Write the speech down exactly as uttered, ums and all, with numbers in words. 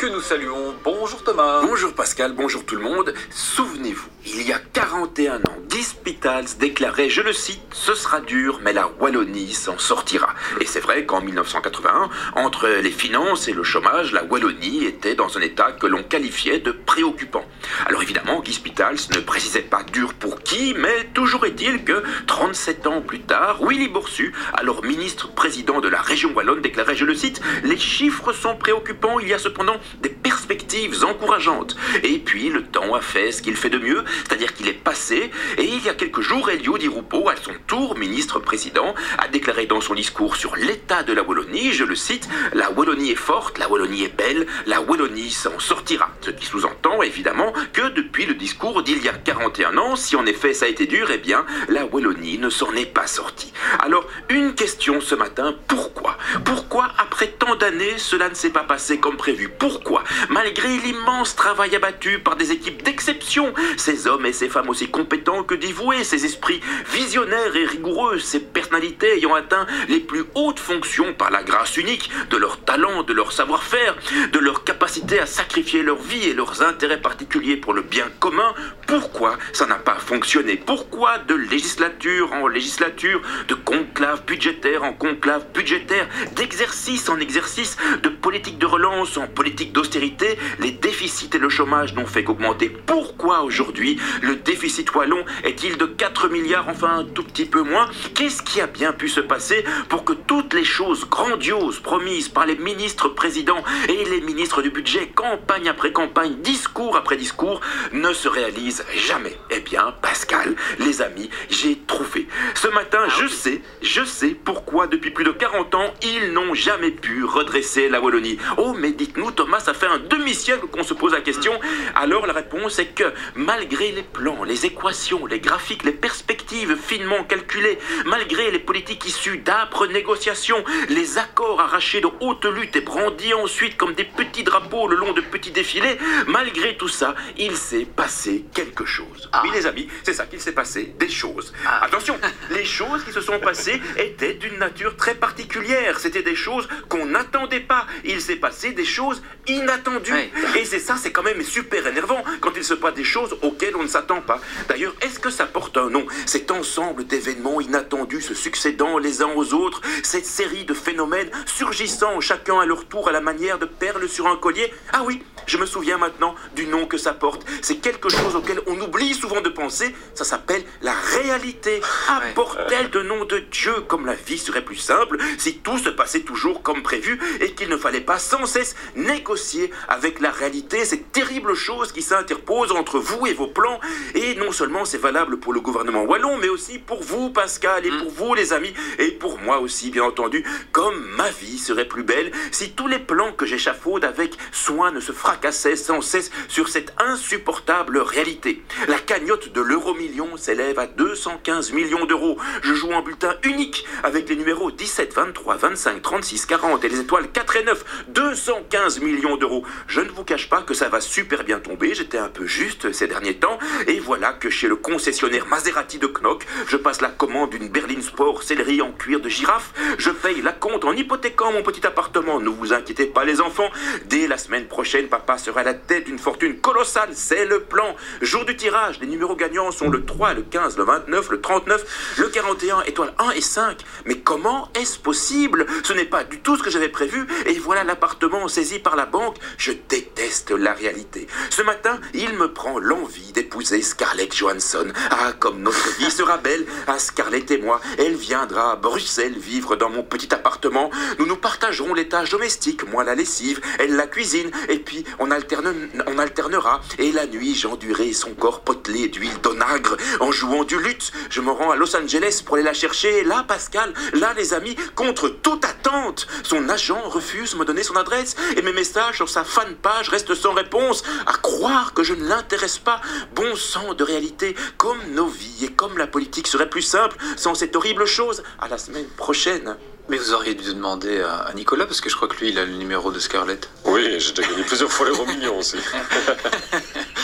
que nous saluons. Bonjour Thomas. Bonjour Pascal, bonjour tout le monde. Souvenez-vous, il y a quarante et un ans, Guy Spitals déclarait, je le cite, « Ce sera dur, mais la Wallonie s'en sortira ». Et c'est vrai qu'en mille neuf cent quatre-vingt-un, entre les finances et le chômage, la Wallonie était dans un état que l'on qualifiait de préoccupant. Alors évidemment, Guy Spitals ne précisait pas dur pour qui, mais toujours est-il que trente-sept ans plus tard, Willy Boursu, alors ministre-président de la région wallonne, déclarait, je le cite, « Les chiffres sont préoccupants, il y a cependant des perspectives encourageantes. » Et puis le temps a fait ce qu'il fait de mieux, c'est-à-dire qu'il est passé, et il y a quelques jours, Elio Di Rupo, à son tour ministre-président, a déclaré dans son discours sur l'état de la Wallonie, je le cite, « La Wallonie est forte, la Wallonie est belle, la Wallonie s'en sortira ». Ce qui sous-entend évidemment que depuis le discours d'il y a quarante et un ans, si en effet ça a été dur, eh bien la Wallonie ne s'en est pas sortie. Alors une question ce matin, pourquoi Pourquoi après tant d'années cela ne s'est pas passé comme prévu? Pourquoi, malgré l'immense travail abattu par des équipes d'exception, ces hommes et ces femmes aussi compétents que dévoués, ces esprits visionnaires et rigoureux, ces personnalités ayant atteint les plus hautes fonctions par la grâce unique de leur talent, de leur savoir-faire, de leur capacité à sacrifier leur vie et leurs intérêts particuliers pour le bien commun, pourquoi ça n'a pas fonctionné? Pourquoi de législature en législature, de conclave budgétaire en conclave budgétaire, d'exercice en exercice, de politique de relance en politique d'austérité, les déficits et le chômage n'ont fait qu'augmenter? Pourquoi aujourd'hui le déficit wallon est-il de quatre milliards, enfin un tout petit peu moins? Qu'est-ce qui a bien pu se passer pour que toutes les choses grandioses promises par les ministres présidents et les ministres du budget, campagne après campagne, discours après discours, ne se réalisent jamais? Eh bien, Pascal, les amis, j'ai trouvé. Ce matin, je sais, je sais pourquoi depuis plus de quarante ans, ils n'ont jamais pu redresser la Wallonie. Oh, mais dites-nous, Thomas, ça fait un demi-siècle qu'on se pose la question. Alors la réponse est que malgré les plans, les équations, les graphiques, les perspectives finement calculées, malgré les politiques issues d'âpres négociations, les accords arrachés de haute lutte et brandis ensuite comme des petits drapeaux le long de petits défilés, malgré tout ça, il s'est passé quelque chose. Ah. Oui les amis, c'est ça qu'il s'est passé, des choses. Ah. Attention, les choses qui se sont passées étaient d'une nature très particulière. C'était des choses qu'on n'attendait pas. Il s'est passé des choses inattendues. Ouais. Et c'est ça, c'est quand même super énervant quand il se passe des choses auxquelles on ne s'attend pas. D'ailleurs, est-ce que ça porte un nom? Cet ensemble d'événements inattendus se succédant les uns aux autres, cette série de phénomènes surgissant chacun à leur tour à la manière de perles sur un collier? Ah oui, je me souviens maintenant du nom que ça porte. C'est quelque chose auquel on oublie souvent de penser. Ça s'appelle la réalité. Ah, Ouais. bordel de nom de Dieu, comme la vie serait plus simple si tout se passait toujours comme prévu et qu'il ne fallait pas sans cesse négocier avec la réalité, cette terrible chose qui s'interpose entre vous et vos plans. Et non seulement c'est valable pour le gouvernement wallon, mais aussi pour vous, Pascal, et Mm. pour vous, les amis, et pour moi aussi, bien entendu, comme ma vie serait plus belle si tous les plans que j'échafaude avec soin ne se fracassaient sans cesse sur cette insupportable réalité. La cagnotte de l'euro-million s'élève à deux cent quinze millions d'euros. Je joue en bulletin unique avec les numéros dix-sept, vingt-trois, vingt-cinq, trente-six, quarante et les étoiles quatre et neuf. deux cent quinze millions d'euros. Je ne vous cache pas que ça va super bien tomber. J'étais un peu juste ces derniers temps. Et voilà que chez le concessionnaire Maserati de Knock, je passe la commande d'une berline sport céleri en cuir de girafe. Je paye la compte en hypothéquant mon petit appartement. Ne vous inquiétez pas les enfants. Dès la semaine prochaine, papa sera à la tête d'une fortune colossale. C'est le plan. Jour du tirage, les numéros gagnants sont le trois, le quinze, le vingt-neuf, le trente-neuf, le quarante et un, étoile un et cinq. Mais comment est-ce possible? Ce n'est pas du tout ce que j'avais prévu. Et voilà l'appartement saisi par la banque. Je déteste la réalité. Ce matin, il me prend l'envie d'épouser Scarlett Johansson. Ah, comme notre vie sera belle à Scarlett et moi. Elle viendra à Bruxelles vivre dans mon petit appartement. Nous nous partagerons les tâches domestiques. Moi la lessive, elle la cuisine. Et puis on, alterne, on alternera. Et la nuit, j'enduirai son corps potelé d'huile d'onagre. En jouant du luth, je me rends à Los Angeles pour aller la chercher. Et là, Pascal, là les amis, contre toute attente, son agent refuse de me donner son adresse. Et mes messages sur sa fanpage restent sans réponse. À croire que je ne l'intéresse pas. Bon sang de réalité, comme nos vies et comme la politique serait plus simple sans cette horrible chose. À la semaine prochaine. Mais vous auriez dû demander à, à Nicolas, parce que je crois que lui, il a le numéro de Scarlett. Oui, j'ai déjà gagné plusieurs fois l'euro million aussi.